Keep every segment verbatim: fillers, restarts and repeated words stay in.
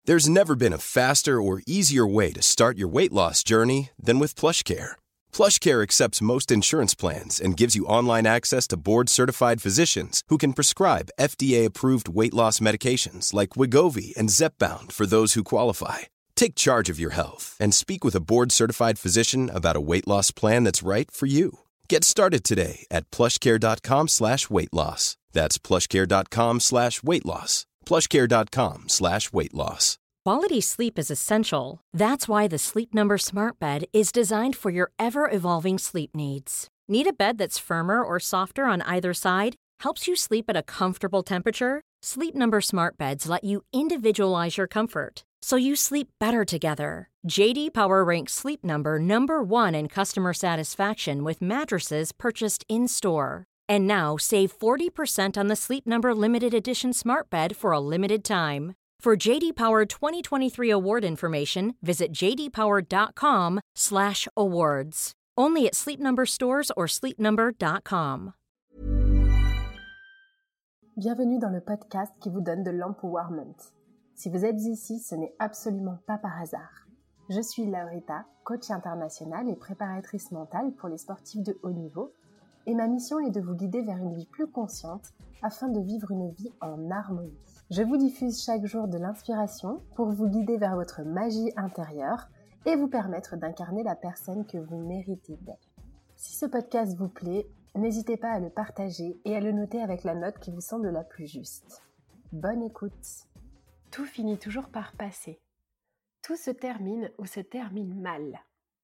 There's never been a faster or easier way to start your weight loss journey than with PlushCare. PlushCare accepts most insurance plans and gives you online access to board-certified physicians who can prescribe F D A-approved weight loss medications like Wegovy and Zepbound for those who qualify. Take charge of your health and speak with a board-certified physician about a weight loss plan that's right for you. Get started today at plushcare.com slash weight loss. That's plushcare.com slash weight loss. plushcare.com slash weight loss. Quality sleep is essential. That's why the Sleep Number Smart Bed is designed for your ever-evolving sleep needs. Need a bed that's firmer or softer on either side? Helps you sleep at a comfortable temperature? Sleep Number Smart Beds let you individualize your comfort, so you sleep better together. J D Power ranks Sleep Number number one in customer satisfaction with mattresses purchased in-store. And now, save forty percent on the Sleep Number Limited Edition Smart Bed for a limited time. For J D Power twenty twenty-three award information, visit jdpower.com slash awards. Only at Sleep Number stores or sleep number dot com. Bienvenue dans le podcast qui vous donne de l'empowerment. Si vous êtes ici, ce n'est absolument pas par hasard. Je suis Laurita, coach internationale et préparatrice mentale pour les sportifs de haut niveau, et ma mission est de vous guider vers une vie plus consciente afin de vivre une vie en harmonie. Je vous diffuse chaque jour de l'inspiration pour vous guider vers votre magie intérieure et vous permettre d'incarner la personne que vous méritez d'être. Si ce podcast vous plaît, n'hésitez pas à le partager et à le noter avec la note qui vous semble la plus juste. Bonne écoute. Tout finit toujours par passer. Tout se termine ou se termine mal.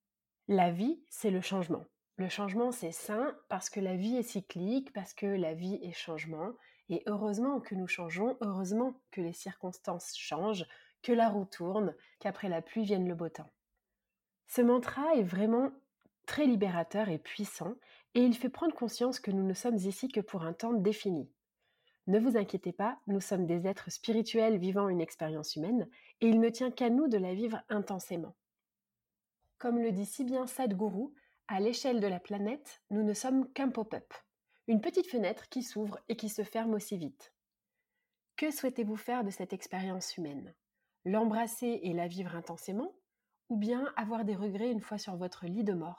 La vie, c'est le changement. Le changement, c'est sain parce que la vie est cyclique, parce que la vie est changement. Et heureusement que nous changeons, heureusement que les circonstances changent, que la roue tourne, qu'après la pluie vienne le beau temps. Ce mantra est vraiment très libérateur et puissant, et il fait prendre conscience que nous ne sommes ici que pour un temps défini. Ne vous inquiétez pas, nous sommes des êtres spirituels vivant une expérience humaine, et il ne tient qu'à nous de la vivre intensément. Comme le dit si bien Sadhguru, à l'échelle de la planète, nous ne sommes qu'un pop-up. Une petite fenêtre qui s'ouvre et qui se ferme aussi vite. Que souhaitez-vous faire de cette expérience humaine ? L'embrasser et la vivre intensément ? Ou bien avoir des regrets une fois sur votre lit de mort ?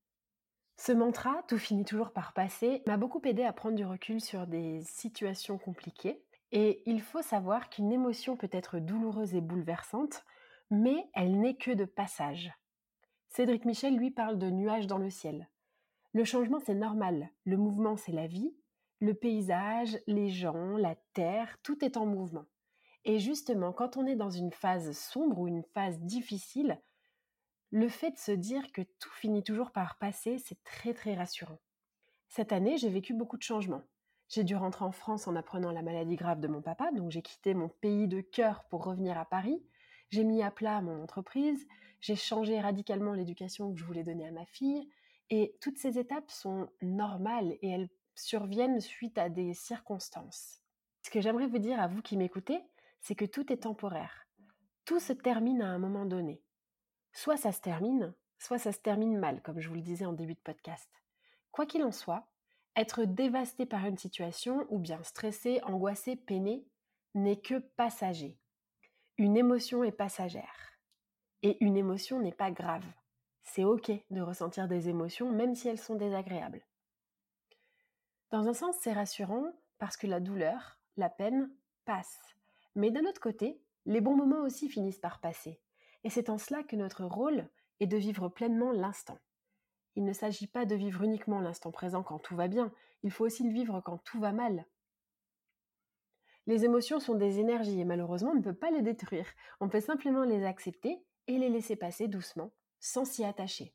Ce mantra, tout finit toujours par passer, m'a beaucoup aidé à prendre du recul sur des situations compliquées. Et il faut savoir qu'une émotion peut être douloureuse et bouleversante, mais elle n'est que de passage. Cédric Michel, lui, parle de nuages dans le ciel. Le changement, c'est normal. Le mouvement, c'est la vie. Le paysage, les gens, la terre, tout est en mouvement. Et justement, quand on est dans une phase sombre ou une phase difficile, le fait de se dire que tout finit toujours par passer, c'est très très rassurant. Cette année, j'ai vécu beaucoup de changements. J'ai dû rentrer en France en apprenant la maladie grave de mon papa, donc j'ai quitté mon pays de cœur pour revenir à Paris. J'ai mis à plat mon entreprise, j'ai changé radicalement l'éducation que je voulais donner à ma fille. Et toutes ces étapes sont normales et elles surviennent suite à des circonstances. Ce que j'aimerais vous dire à vous qui m'écoutez, c'est que tout est temporaire. Tout se termine à un moment donné. Soit ça se termine, soit ça se termine mal, comme je vous le disais en début de podcast. Quoi qu'il en soit, être dévasté par une situation ou bien stressé, angoissé, peiné n'est que passager. Une émotion est passagère. Et une émotion n'est pas grave. C'est ok de ressentir des émotions, même si elles sont désagréables. Dans un sens, c'est rassurant parce que la douleur, la peine, passe. Mais d'un autre côté, les bons moments aussi finissent par passer. Et c'est en cela que notre rôle est de vivre pleinement l'instant. Il ne s'agit pas de vivre uniquement l'instant présent quand tout va bien, il faut aussi le vivre quand tout va mal. Les émotions sont des énergies et malheureusement on ne peut pas les détruire. On peut simplement les accepter et les laisser passer doucement, sans s'y attacher.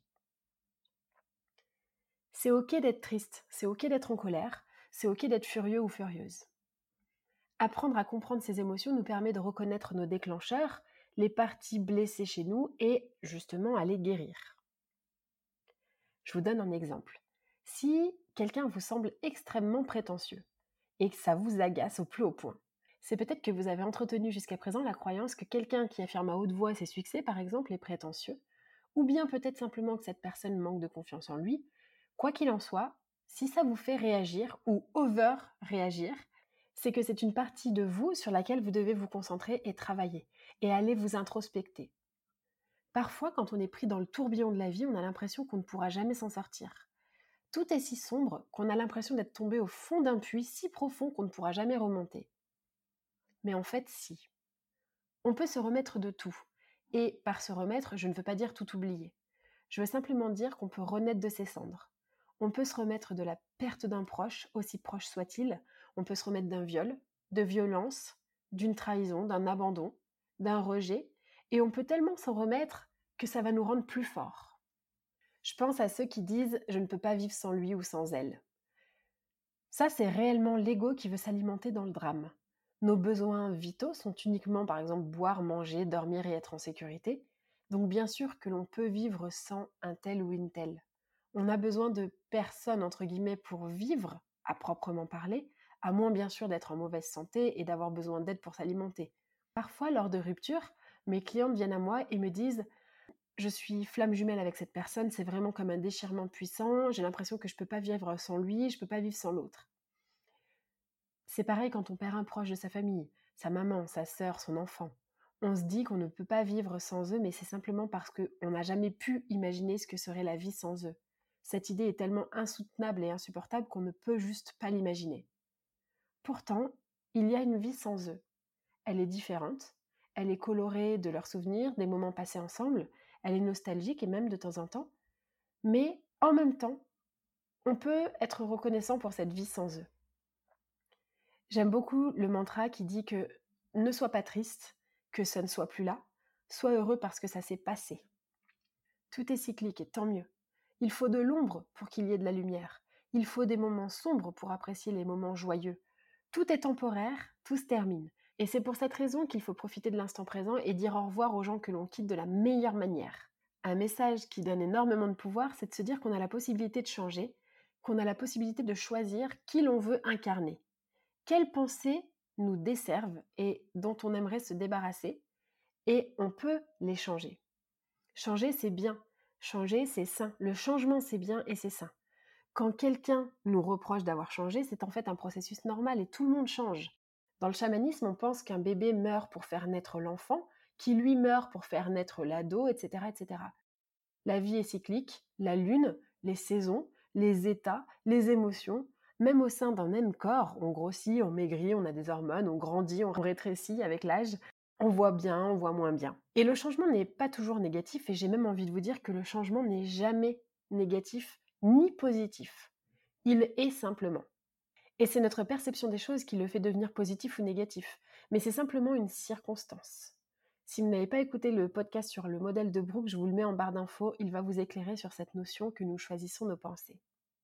C'est ok d'être triste, c'est ok d'être en colère, c'est ok d'être furieux ou furieuse. Apprendre à comprendre ces émotions nous permet de reconnaître nos déclencheurs, les parties blessées chez nous et justement à les guérir. Je vous donne un exemple. Si quelqu'un vous semble extrêmement prétentieux et que ça vous agace au plus haut point, c'est peut-être que vous avez entretenu jusqu'à présent la croyance que quelqu'un qui affirme à haute voix ses succès, par exemple, est prétentieux, ou bien peut-être simplement que cette personne manque de confiance en lui. Quoi qu'il en soit, si ça vous fait réagir ou over-réagir, c'est que c'est une partie de vous sur laquelle vous devez vous concentrer et travailler. et allez vous introspecter. Parfois, quand on est pris dans le tourbillon de la vie, on a l'impression qu'on ne pourra jamais s'en sortir. Tout est si sombre qu'on a l'impression d'être tombé au fond d'un puits si profond qu'on ne pourra jamais remonter. Mais en fait, si. On peut se remettre de tout. Et par se remettre, je ne veux pas dire tout oublier. Je veux simplement dire qu'on peut renaître de ses cendres. On peut se remettre de la perte d'un proche, aussi proche soit-il. On peut se remettre d'un viol, de violence, d'une trahison, d'un abandon, d'un rejet. Et on peut tellement s'en remettre que ça va nous rendre plus forts. Je pense à ceux qui disent « je ne peux pas vivre sans lui ou sans elle ». Ça, c'est réellement l'ego qui veut s'alimenter dans le drame. Nos besoins vitaux sont uniquement, par exemple, boire, manger, dormir et être en sécurité. Donc bien sûr que l'on peut vivre sans un tel ou une telle. On a besoin de personne, entre guillemets, pour vivre, à proprement parler, à moins bien sûr d'être en mauvaise santé et d'avoir besoin d'aide pour s'alimenter. Parfois, lors de ruptures, mes clientes viennent à moi et me disent « je suis flamme jumelle avec cette personne, c'est vraiment comme un déchirement puissant, j'ai l'impression que je ne peux pas vivre sans lui, je ne peux pas vivre sans l'autre ». C'est pareil quand on perd un proche de sa famille, sa maman, sa sœur, son enfant. On se dit qu'on ne peut pas vivre sans eux, mais c'est simplement parce qu'on n'a jamais pu imaginer ce que serait la vie sans eux. Cette idée est tellement insoutenable et insupportable qu'on ne peut juste pas l'imaginer. Pourtant, il y a une vie sans eux. Elle est différente, elle est colorée de leurs souvenirs, des moments passés ensemble, elle est nostalgique et même de temps en temps, mais en même temps, on peut être reconnaissant pour cette vie sans eux. J'aime beaucoup le mantra qui dit que ne sois pas triste, que ça ne soit plus là, sois heureux parce que ça s'est passé. Tout est cyclique et tant mieux. Il faut de l'ombre pour qu'il y ait de la lumière. Il faut des moments sombres pour apprécier les moments joyeux. Tout est temporaire, tout se termine. Et c'est pour cette raison qu'il faut profiter de l'instant présent et dire au revoir aux gens que l'on quitte de la meilleure manière. Un message qui donne énormément de pouvoir, c'est de se dire qu'on a la possibilité de changer, qu'on a la possibilité de choisir qui l'on veut incarner. Quelles pensées nous desservent et dont on aimerait se débarrasser, et on peut les changer. Changer, c'est bien. Changer, c'est sain. Le changement, c'est bien et c'est sain. Quand quelqu'un nous reproche d'avoir changé, c'est en fait un processus normal et tout le monde change. Dans le chamanisme, on pense qu'un bébé meurt pour faire naître l'enfant, qui lui meurt pour faire naître l'ado, et cetera, et cetera. La vie est cyclique, la lune, les saisons, les états, les émotions, même au sein d'un même corps, on grossit, on maigrit, on a des hormones, on grandit, on rétrécit avec l'âge, on voit bien, on voit moins bien. Et le changement n'est pas toujours négatif, et j'ai même envie de vous dire que le changement n'est jamais négatif ni positif. Il est simplement. Et c'est notre perception des choses qui le fait devenir positif ou négatif, mais c'est simplement une circonstance. Si vous n'avez pas écouté le podcast sur le modèle de Brooke, je vous le mets en barre d'infos, il va vous éclairer sur cette notion que nous choisissons nos pensées.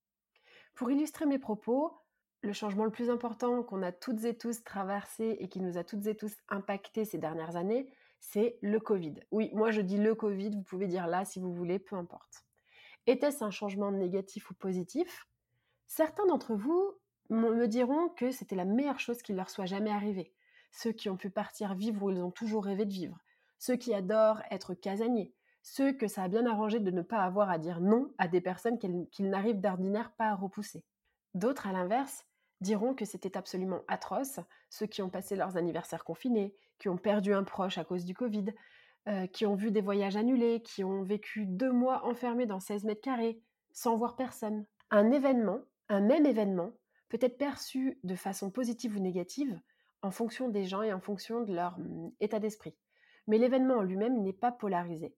Pour illustrer mes propos, le changement le plus important qu'on a toutes et tous traversé et qui nous a toutes et tous impacté ces dernières années, c'est le Covid. Oui, moi je dis le Covid, vous pouvez dire là si vous voulez, peu importe. Était-ce un changement négatif ou positif ? Certains d'entre vous me diront que c'était la meilleure chose qui leur soit jamais arrivée. Ceux qui ont pu partir vivre où ils ont toujours rêvé de vivre. Ceux qui adorent être casaniers. Ceux que ça a bien arrangé de ne pas avoir à dire non à des personnes qu'ils, qu'ils n'arrivent d'ordinaire pas à repousser. D'autres, à l'inverse, diront que c'était absolument atroce, ceux qui ont passé leurs anniversaires confinés, qui ont perdu un proche à cause du Covid, euh, qui ont vu des voyages annulés, qui ont vécu deux mois enfermés dans seize mètres carrés, sans voir personne. Un événement, un même événement, peut être perçu de façon positive ou négative en fonction des gens et en fonction de leur hum, état d'esprit. Mais l'événement en lui-même n'est pas polarisé.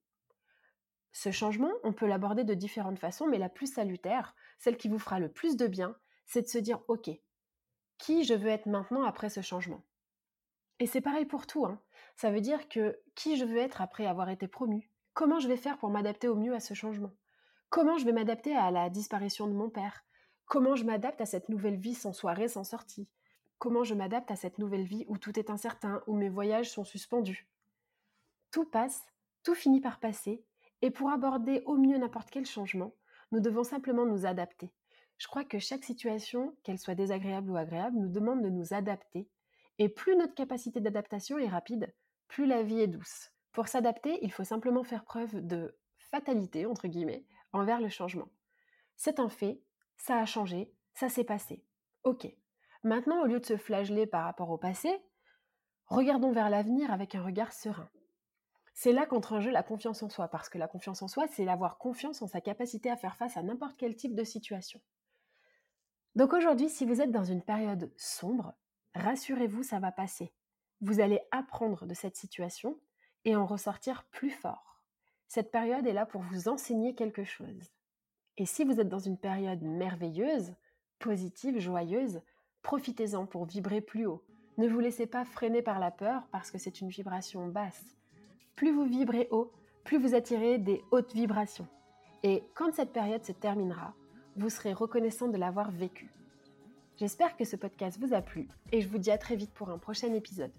Ce changement, on peut l'aborder de différentes façons, mais la plus salutaire, celle qui vous fera le plus de bien, c'est de se dire « Ok, qui je veux être maintenant après ce changement ?» Et c'est pareil pour tout, hein. Ça veut dire que qui je veux être après avoir été promu ? Comment je vais faire pour m'adapter au mieux à ce changement ? Comment je vais m'adapter à la disparition de mon père ? Comment je m'adapte à cette nouvelle vie sans soirée, sans sortie ? Comment je m'adapte à cette nouvelle vie où tout est incertain, où mes voyages sont suspendus ? Tout passe, tout finit par passer, et pour aborder au mieux n'importe quel changement, nous devons simplement nous adapter. Je crois que chaque situation, qu'elle soit désagréable ou agréable, nous demande de nous adapter, et plus notre capacité d'adaptation est rapide, plus la vie est douce. Pour s'adapter, il faut simplement faire preuve de fatalité, entre guillemets, envers le changement. C'est un fait, ça a changé, ça s'est passé. Ok. Maintenant, au lieu de se flageller par rapport au passé, Regardons vers l'avenir avec un regard serein. C'est là qu'entre en jeu la confiance en soi, parce que la confiance en soi, c'est avoir confiance en sa capacité à faire face à n'importe quel type de situation. Donc aujourd'hui, si vous êtes dans une période sombre, rassurez-vous, ça va passer. Vous allez apprendre de cette situation et en ressortir plus fort. Cette période est là pour vous enseigner quelque chose. Et si vous êtes dans une période merveilleuse, positive, joyeuse, profitez-en pour vibrer plus haut. Ne vous laissez pas freiner par la peur parce que c'est une vibration basse. Plus vous vibrez haut, plus vous attirez des hautes vibrations. Et quand cette période se terminera, vous serez reconnaissant de l'avoir vécu. J'espère que ce podcast vous a plu et je vous dis à très vite pour un prochain épisode.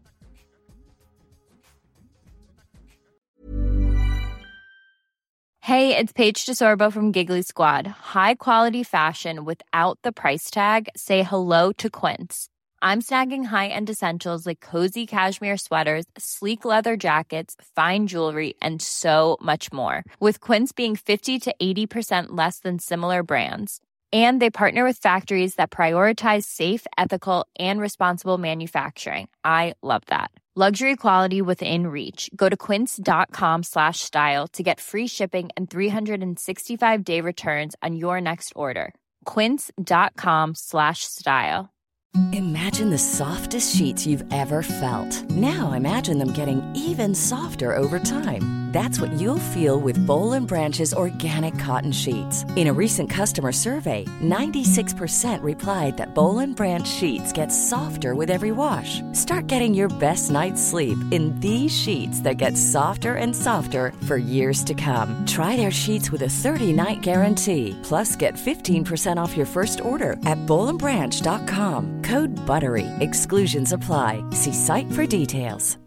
Hey, it's Paige DeSorbo from Giggly Squad. High quality fashion without the price tag. Say hello to Quince. I'm snagging high-end essentials like cozy cashmere sweaters, sleek leather jackets, fine jewelry, and so much more. With Quince being fifty to eighty percent less than similar brands. And they partner with factories that prioritize safe, ethical, and responsible manufacturing. I love that. Luxury quality within reach. Go to quince.com slash style to get free shipping and three sixty-five day returns on your next order. Quince.com slash style. Imagine the softest sheets you've ever felt. Now imagine them getting even softer over time. That's what you'll feel with Boll and Branch's organic cotton sheets. In a recent customer survey, ninety-six percent replied that Boll and Branch sheets get softer with every wash. Start getting your best night's sleep in these sheets that get softer and softer for years to come. Try their sheets with a thirty-night guarantee. Plus, get fifteen percent off your first order at boll and branch dot com. Code BUTTERY. Exclusions apply. See site for details.